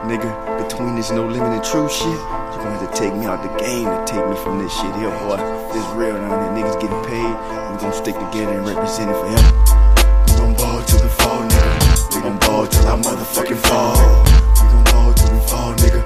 Nigga, between this no limit and true shit, you gonna have to take me out the game to take me from this shit here, boy. This real down here, niggas getting paid. We gon' stick together and represent it forever. We gon' ball till we fall, nigga. We gon' ball till I motherfucking fall. We gon' ball till we fall, nigga.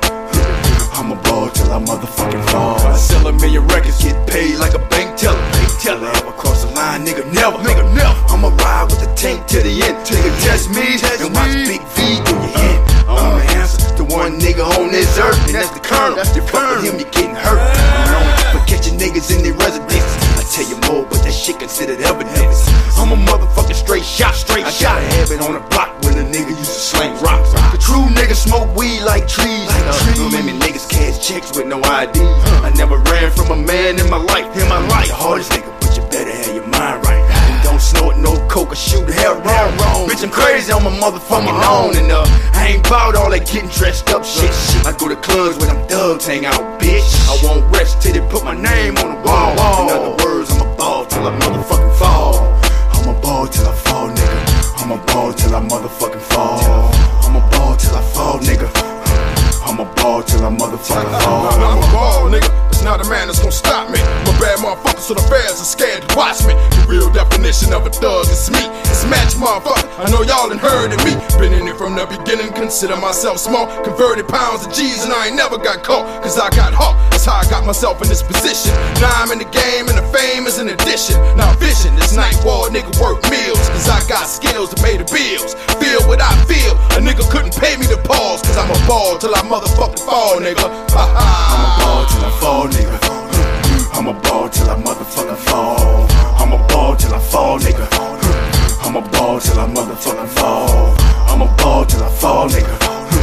I'ma ball till I motherfucking fall. I sell a million records, get paid like a bank teller. Ever cross the line, nigga, never. I'ma ride with the tank to the end. Nigga, test me and watch Big V do your head. I'm the answer to one nigga on this earth, and that's the Colonel. You fuck with him, you getting hurt. I'm known for catching niggas in their residences. I tell you more, but that shit considered evidence. I'm a motherfucking straight shot. I got a habit on the block when a nigga used to slang rocks. The true niggas smoke weed like trees. Don't make me niggas cash checks with no ID. I never ran from a man in my life. The hardest nigga, but you better have your mind right. And don't snort no coke or shoot hell wrong. Bitch, I'm crazy on my motherfucking own. And I ain't bout all that getting dressed up shit. I go to clubs where them thugs hang out, bitch. I won't rest till they put my name on the wall. In other words, I'ma ball till I motherfucking fall. I'ma ball till I fall, nigga. I'ma ball till I motherfucking fall. I'ma ball till I fall, nigga. I'ma ball till I motherfucking fall. I'm a ball, nigga. It's not a man that's gonna stop me. I'm a bad motherfucker, so the fans are scared to watch me. The real definition of a thug is me. It's match, motherfucker. I know y'all done heard of me. Been in it from the beginning, consider myself small. Converted pounds to G's and I ain't never got caught. Cause I got hawk, that's how I got myself in this position. Now I'm in the game and the fame is an addition. Now vision, this night war, nigga work meals. Cause I got skills to pay the bills. Feel what I feel, a nigga couldn't pay me to pause. Cause I'm a ball till I motherfucking fall, nigga. I'ma ball till I fall, nigga. I'ma ball till I motherfucking fall. I'ma ball till I fall, nigga. I'ma ball till I motherfucking fall. I'ma ball till I fall, nigga.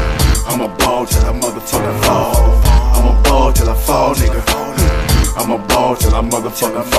I'ma ball till I motherfucking fall. I'ma ball till I fall, nigga. I'ma ball till I motherfucking fall.